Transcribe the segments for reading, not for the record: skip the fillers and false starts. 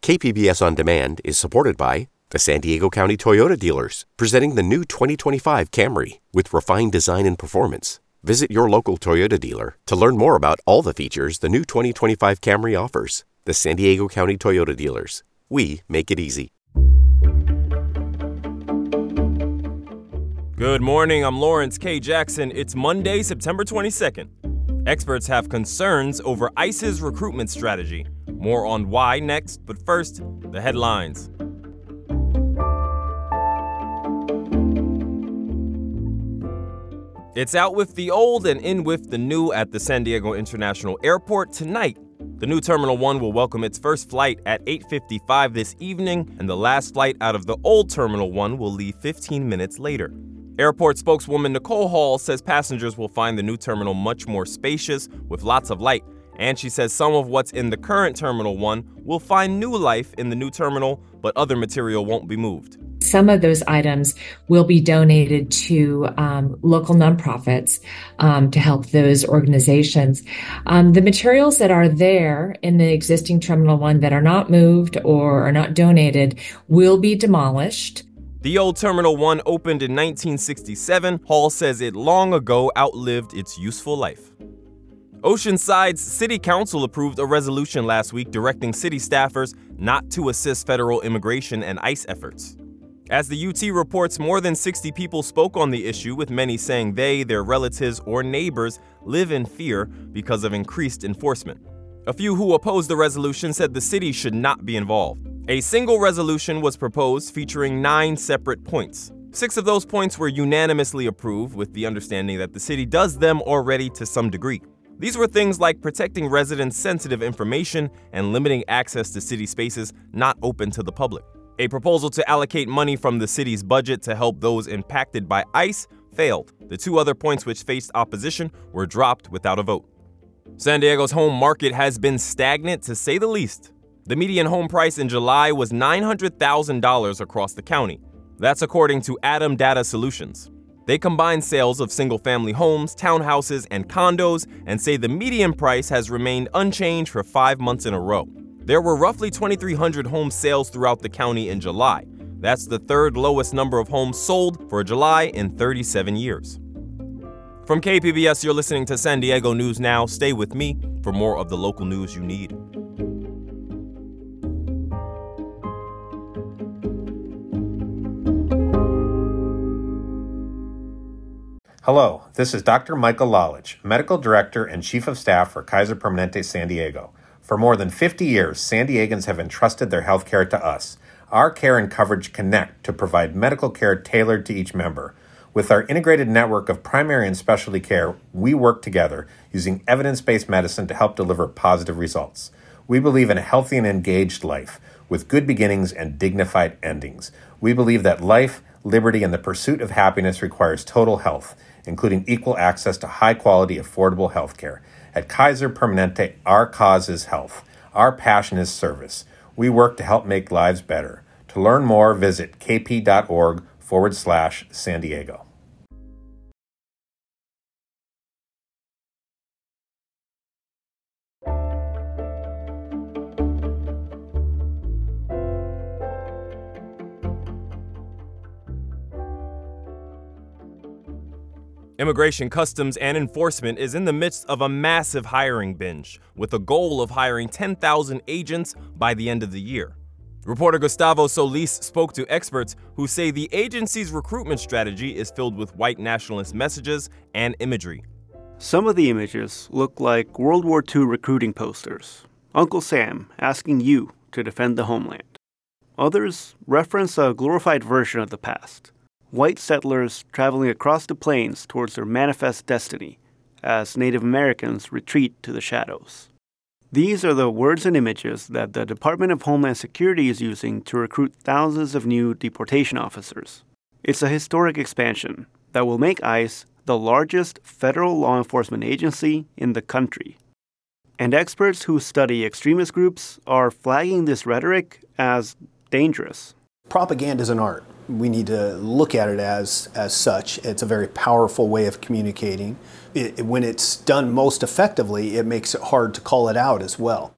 KPBS On Demand is supported by the San Diego County Toyota dealers, presenting the new 2025 Camry with refined design and performance. Visit your local Toyota dealer to learn more about all the features the new 2025 Camry offers. The San Diego County Toyota dealers. We make it easy. Good morning, I'm Lawrence K. Jackson. It's Monday, September 22nd. Experts have concerns over ICE's recruitment strategy. More on why next, but first, the headlines. It's out with the old and in with the new at the San Diego International Airport tonight. The new Terminal 1 will welcome its first flight at 8:55 this evening, and the last flight out of the old Terminal 1 will leave 15 minutes later. Airport spokeswoman Nicole Hall says passengers will find the new terminal much more spacious with lots of light, and she says some of what's in the current Terminal 1 will find new life in the new terminal, but other material won't be moved. Some of those items will be donated to local nonprofits to help those organizations. The materials that are there in the existing Terminal 1 that are not moved or are not donated will be demolished. The old Terminal 1 opened in 1967. Hall says it long ago outlived its useful life. Oceanside's City Council approved a resolution last week directing city staffers not to assist federal immigration and ICE efforts. As the UT reports, more than 60 people spoke on the issue, with many saying they, their relatives, or neighbors live in fear because of increased enforcement. A few who opposed the resolution said the city should not be involved. A single resolution was proposed featuring 9 separate points. 6 of those points were unanimously approved, with the understanding that the city does them already to some degree. These were things like protecting residents' sensitive information and limiting access to city spaces not open to the public. A proposal to allocate money from the city's budget to help those impacted by ICE failed. The 2 other points which faced opposition were dropped without a vote. San Diego's home market has been stagnant, to say the least. The median home price in July was $900,000 across the county. That's according to Adam Data Solutions. They combine sales of single-family homes, townhouses, and condos, and say the median price has remained unchanged for 5 months in a row. There were roughly 2,300 home sales throughout the county in July. That's the 3rd lowest number of homes sold for July in 37 years. From KPBS, you're listening to San Diego News Now. Stay with me for more of the local news you need. Hello, this is Dr. Michael Lalage, Medical Director and Chief of Staff for Kaiser Permanente San Diego. For more than 50 years, San Diegans have entrusted their health care to us. Our care and coverage connect to provide medical care tailored to each member. With our integrated network of primary and specialty care, we work together using evidence-based medicine to help deliver positive results. We believe in a healthy and engaged life with good beginnings and dignified endings. We believe that life, liberty, and the pursuit of happiness requires total health, including equal access to high-quality, affordable health care. At Kaiser Permanente, our cause is health. Our passion is service. We work to help make lives better. To learn more, visit kp.org/San Diego. Immigration, Customs, and Enforcement is in the midst of a massive hiring binge, with a goal of hiring 10,000 agents by the end of the year. Reporter Gustavo Solis spoke to experts who say the agency's recruitment strategy is filled with white nationalist messages and imagery. Some of the images look like World War II recruiting posters. Uncle Sam asking you to defend the homeland. Others reference a glorified version of the past. White settlers traveling across the plains towards their manifest destiny as Native Americans retreat to the shadows. These are the words and images that the Department of Homeland Security is using to recruit thousands of new deportation officers. It's a historic expansion that will make ICE the largest federal law enforcement agency in the country. And experts who study extremist groups are flagging this rhetoric as dangerous. Propaganda is an art. We need to look at it as such. It's a very powerful way of communicating. When it's done most effectively, it makes it hard to call it out as well.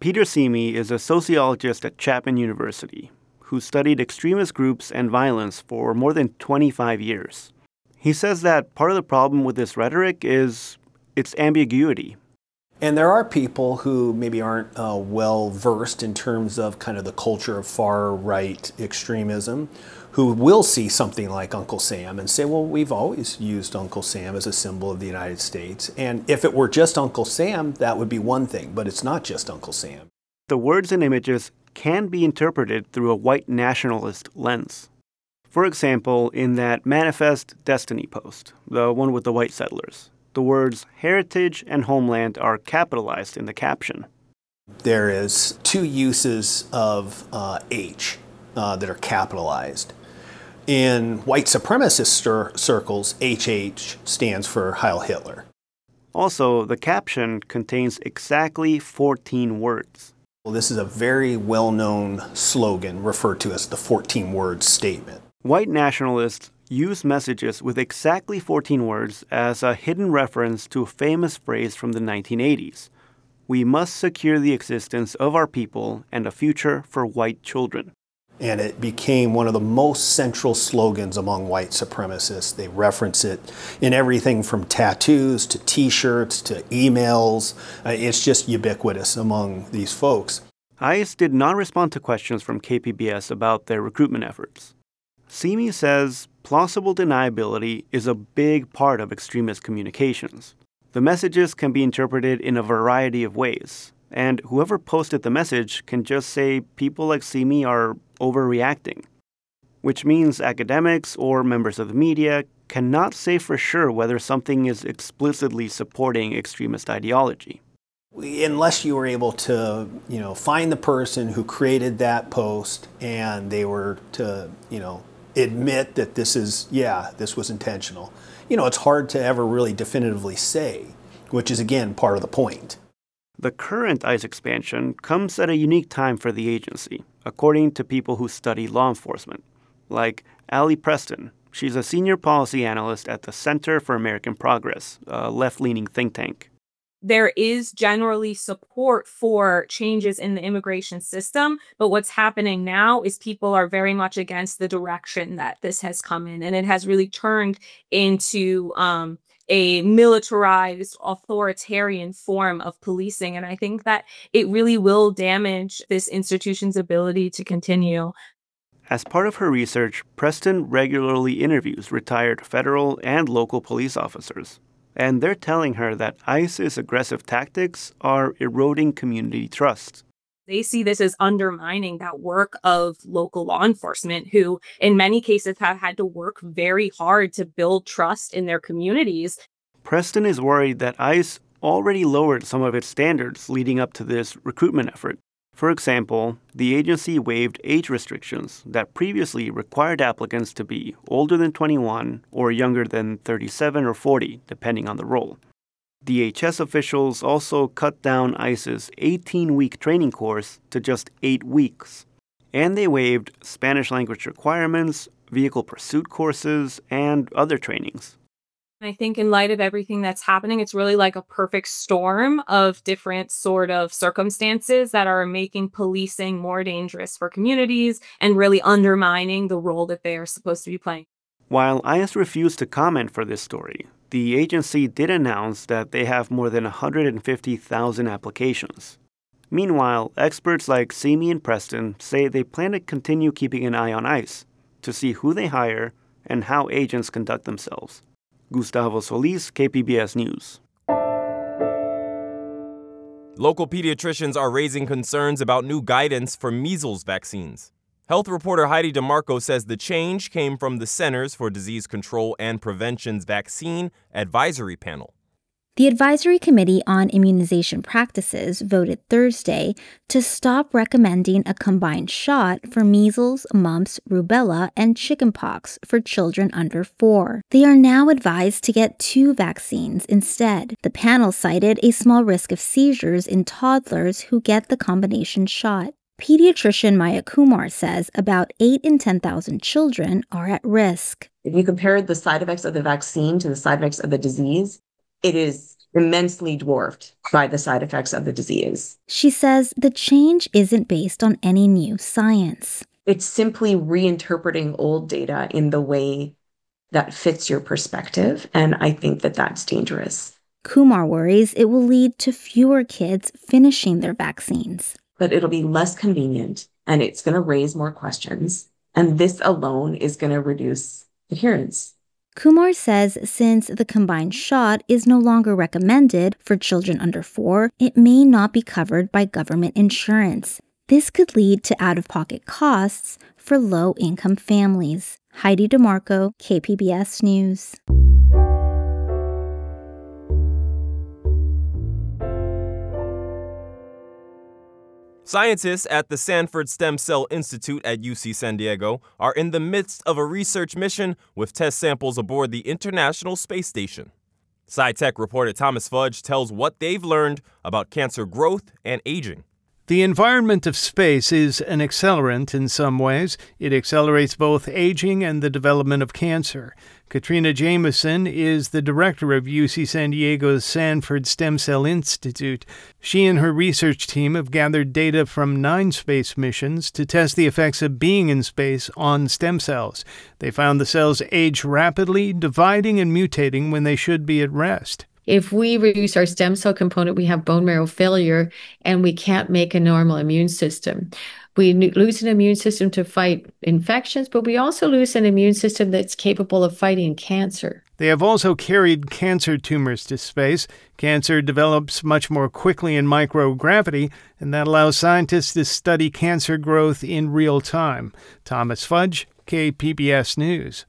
Peter Simi is a sociologist at Chapman University who studied extremist groups and violence for more than 25 years. He says that part of the problem with this rhetoric is its ambiguity. And there are people who maybe aren't well versed in terms of kind of the culture of far-right extremism, who will see something like Uncle Sam and say, well, we've always used Uncle Sam as a symbol of the United States. And if it were just Uncle Sam, that would be one thing, but it's not just Uncle Sam. The words and images can be interpreted through a white nationalist lens. For example, in that Manifest Destiny post, the one with the white settlers, the words heritage and homeland are capitalized in the caption. There is two uses of H that are capitalized. In white supremacist circles, HH stands for Heil Hitler. Also, the caption contains exactly 14 words. Well, this is a very well-known slogan referred to as the 14-word statement. White nationalists use messages with exactly 14 words as a hidden reference to a famous phrase from the 1980s. We must secure the existence of our people and a future for white children. And it became one of the most central slogans among white supremacists. They reference it in everything from tattoos to t-shirts to emails. It's just ubiquitous among these folks. ICE did not respond to questions from KPBS about their recruitment efforts. Simi says plausible deniability is a big part of extremist communications. The messages can be interpreted in a variety of ways, and whoever posted the message can just say people like Simi are overreacting, which means academics or members of the media cannot say for sure whether something is explicitly supporting extremist ideology. Unless you were able to, find the person who created that post and they were to, admit that this was intentional. It's hard to ever really definitively say, which is, again, part of the point. The current ICE expansion comes at a unique time for the agency, according to people who study law enforcement, like Allie Preston. She's a senior policy analyst at the Center for American Progress, a left-leaning think tank. There is generally support for changes in the immigration system, but what's happening now is people are very much against the direction that this has come in, and it has really turned into a militarized, authoritarian form of policing, and I think that it really will damage this institution's ability to continue. As part of her research, Preston regularly interviews retired federal and local police officers. And they're telling her that ICE's aggressive tactics are eroding community trust. They see this as undermining that work of local law enforcement, who in many cases have had to work very hard to build trust in their communities. Preston is worried that ICE already lowered some of its standards leading up to this recruitment effort. For example, the agency waived age restrictions that previously required applicants to be older than 21 or younger than 37 or 40, depending on the role. DHS officials also cut down ICE's 18-week training course to just 8 weeks. And they waived Spanish language requirements, vehicle pursuit courses, and other trainings. I think in light of everything that's happening, it's really like a perfect storm of different sort of circumstances that are making policing more dangerous for communities and really undermining the role that they are supposed to be playing. While ICE refused to comment for this story, the agency did announce that they have more than 150,000 applications. Meanwhile, experts like Simi and Preston say they plan to continue keeping an eye on ICE to see who they hire and how agents conduct themselves. Gustavo Solis, KPBS News. Local pediatricians are raising concerns about new guidance for measles vaccines. Health reporter Heidi DeMarco says the change came from the Centers for Disease Control and Prevention's Vaccine Advisory Panel. The Advisory Committee on Immunization Practices voted Thursday to stop recommending a combined shot for measles, mumps, rubella, and chickenpox for children under 4. They are now advised to get 2 vaccines instead. The panel cited a small risk of seizures in toddlers who get the combination shot. Pediatrician Maya Kumar says about 8 in 10,000 children are at risk. If you compare the side effects of the vaccine to the side effects of the disease, it is immensely dwarfed by the side effects of the disease. She says the change isn't based on any new science. It's simply reinterpreting old data in the way that fits your perspective, and I think that that's dangerous. Kumar worries it will lead to fewer kids finishing their vaccines. But it'll be less convenient, and it's going to raise more questions, and this alone is going to reduce adherence. Kumar says since the combined shot is no longer recommended for children under 4, it may not be covered by government insurance. This could lead to out-of-pocket costs for low-income families. Heidi DeMarco, KPBS News. Scientists at the Sanford Stem Cell Institute at UC San Diego are in the midst of a research mission with test samples aboard the International Space Station. SciTech reporter Thomas Fudge tells what they've learned about cancer growth and aging. The environment of space is an accelerant in some ways. It accelerates both aging and the development of cancer. Katrina Jameson is the director of UC San Diego's Sanford Stem Cell Institute. She and her research team have gathered data from 9 space missions to test the effects of being in space on stem cells. They found the cells age rapidly, dividing and mutating when they should be at rest. If we reduce our stem cell component, we have bone marrow failure, and we can't make a normal immune system. We lose an immune system to fight infections, but we also lose an immune system that's capable of fighting cancer. They have also carried cancer tumors to space. Cancer develops much more quickly in microgravity, and that allows scientists to study cancer growth in real time. Thomas Fudge, KPBS News.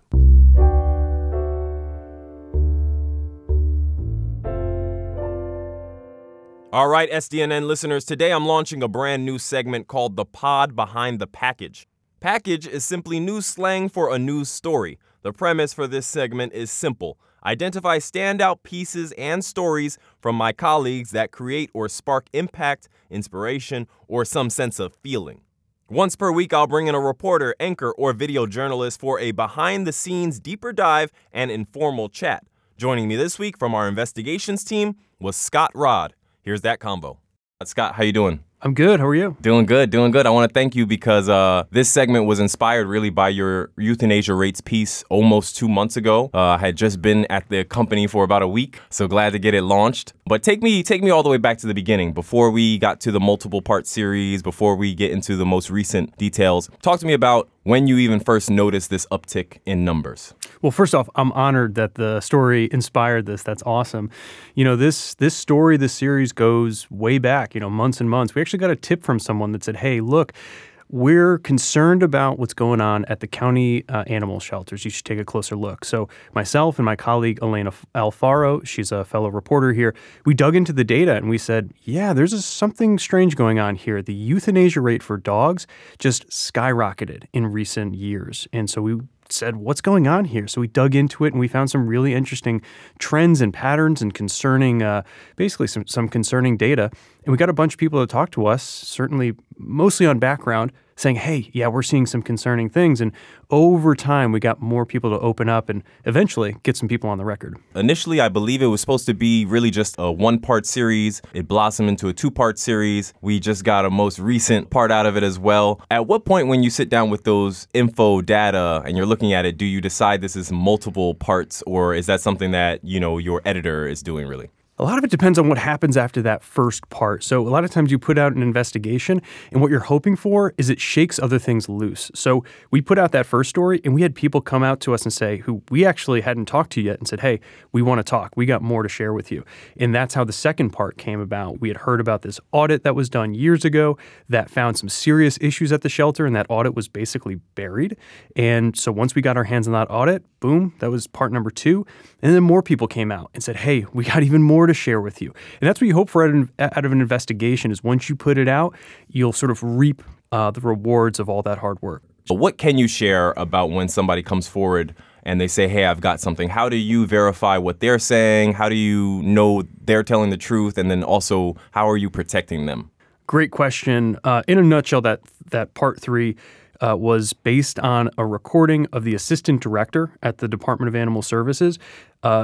All right, SDNN listeners, today I'm launching a brand new segment called The Pod Behind the Package. Package is simply news slang for a news story. The premise for this segment is simple. Identify standout pieces and stories from my colleagues that create or spark impact, inspiration, or some sense of feeling. Once per week, I'll bring in a reporter, anchor, or video journalist for a behind-the-scenes deeper dive and informal chat. Joining me this week from our investigations team was Scott Rodd. Here's that combo. Scott, how you doing? I'm good. How are you? Doing good. I want to thank you because this segment was inspired really by your euthanasia rates piece almost 2 months ago. I had just been at the company for about a week, so glad to get it launched. But take me all the way back to the beginning, before we got to the multiple part series, before we get into the most recent details. Talk to me about when you even first noticed this uptick in numbers. Well, first off, I'm honored that the story inspired this. That's awesome. You know, this story, this series goes way back, months and months. We actually got a tip from someone that said, hey, look, we're concerned about what's going on at the county animal shelters. You should take a closer look. So myself and my colleague, Elena Alfaro, she's a fellow reporter here, we dug into the data and we said, yeah, there's something strange going on here. The euthanasia rate for dogs just skyrocketed in recent years. And so we said, what's going on here? So we dug into it and we found some really interesting trends and patterns and concerning, basically some concerning data. And we got a bunch of people to talk to us, certainly mostly on background, saying, hey, yeah, we're seeing some concerning things. And over time, we got more people to open up and eventually get some people on the record. Initially, I believe it was supposed to be really just a 1-part series. It blossomed into a 2-part series. We just got a most recent part out of it as well. At what point when you sit down with those info data and you're looking at it, do you decide this is multiple parts, or is that something that, your editor is doing really? A lot of it depends on what happens after that first part. So a lot of times you put out an investigation and what you're hoping for is it shakes other things loose. So we put out that first story and we had people come out to us and say, who we actually hadn't talked to yet, and said, hey, we want to talk. We got more to share with you. And that's how the second part came about. We had heard about this audit that was done years ago that found some serious issues at the shelter, and that audit was basically buried. And so once we got our hands on that audit, boom, that was part number 2. And then more people came out and said, hey, we got even more to share with you. And that's what you hope for out of an investigation, is once you put it out, you'll sort of reap the rewards of all that hard work. What can you share about when somebody comes forward and they say, hey, I've got something? How do you verify what they're saying? How do you know they're telling the truth? And then also, how are you protecting them? Great question. In a nutshell, that part 3 was based on a recording of the assistant director at the Department of Animal Services.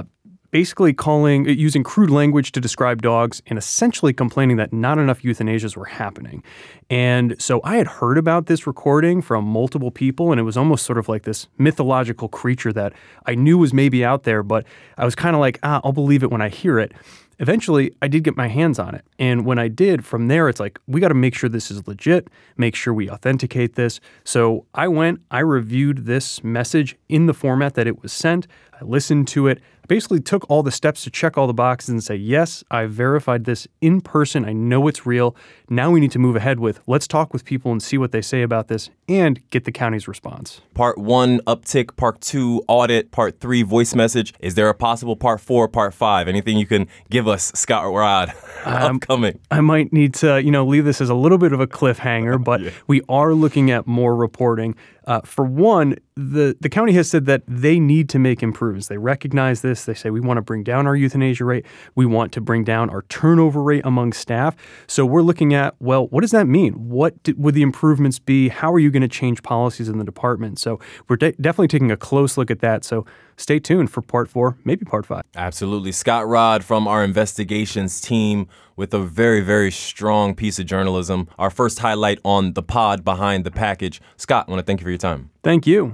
basically using crude language to describe dogs and essentially complaining that not enough euthanasias were happening. And so I had heard about this recording from multiple people, and it was almost sort of like this mythological creature that I knew was maybe out there, but I was kind of like, I'll believe it when I hear it. Eventually, I did get my hands on it. And when I did, from there, it's like, we got to make sure this is legit, make sure we authenticate this. So I reviewed this message in the format that it was sent. I listened to it. I basically took all the steps to check all the boxes and say, yes, I verified this in person. I know it's real. Now we need to move ahead with, let's talk with people and see what they say about this and get the county's response. Part 1, uptick. Part 2, audit. Part 3, voice message. Is there a possible part 4, part 5? Anything you can give us, Scott Rod, upcoming? I might need to, leave this as a little bit of a cliffhanger, but we are looking at more reporting. For one, the county has said that they need to make improvements. They recognize this. They say, we want to bring down our euthanasia rate. We want to bring down our turnover rate among staff. So we're looking at, well, what does that mean? What would the improvements be? How are you going to change policies in the department? So we're definitely taking a close look at that. So stay tuned for part 4, maybe part 5. Absolutely. Scott Rod from our investigations team with a very, very strong piece of journalism. Our first highlight on the pod Behind the Package. Scott, I want to thank you for your time. Thank you.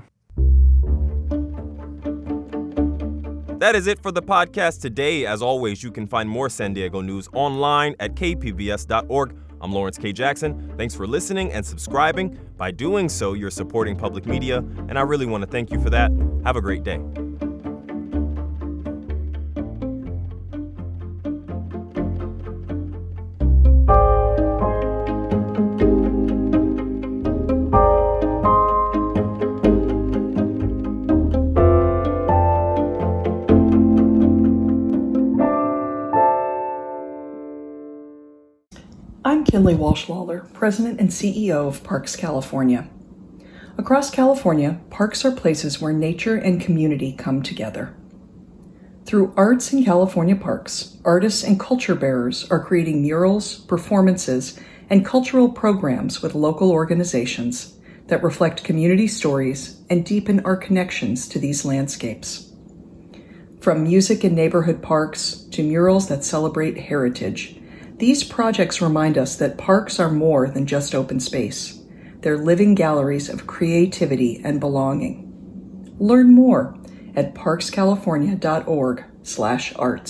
That is it for the podcast today. As always, you can find more San Diego news online at kpbs.org. I'm Lawrence K. Jackson. Thanks for listening and subscribing. By doing so, you're supporting public media, and I really want to thank you for that. Have a great day. I'm Kinley Walsh-Lawler, President and CEO of Parks California. Across California, parks are places where nature and community come together. Through Arts in California Parks, artists and culture bearers are creating murals, performances, and cultural programs with local organizations that reflect community stories and deepen our connections to these landscapes. From music in neighborhood parks to murals that celebrate heritage, these projects remind us that parks are more than just open space. They're living galleries of creativity and belonging. Learn more at parkscalifornia.org/arts.